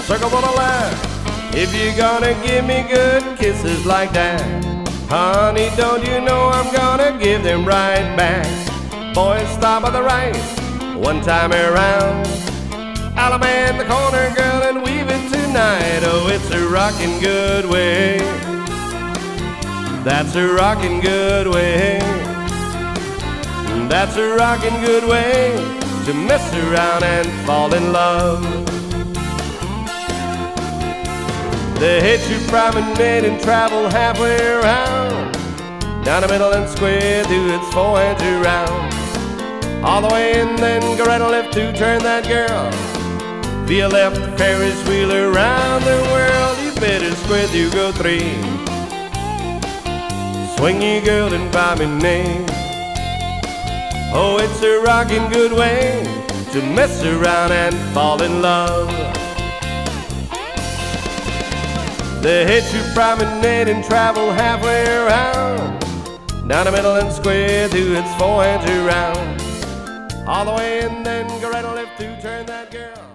circle to the left. If you're gonna give me good kisses like that, honey, don't you know I'm gonna give them right back. Boys, stop at the right, one time around. Alabama the corner, girl, and weave it tonight. Oh, it's a rockin' good way. That's a rockin' good way. That's a rockin' good way to mess around and fall in love. They hit you promenade and travel halfway around, down the middle and square through its 4 inch around. All the way and then go right and left to turn that girl. Via left Ferris wheel around the world. You better square through go 3. Swing your girl and promenade. Oh, it's a rockin' good way to mess around and fall in love. They hit you promenade and travel halfway around, down the middle and square through its 4 inch around. All the way and then go right and left to turn that girl.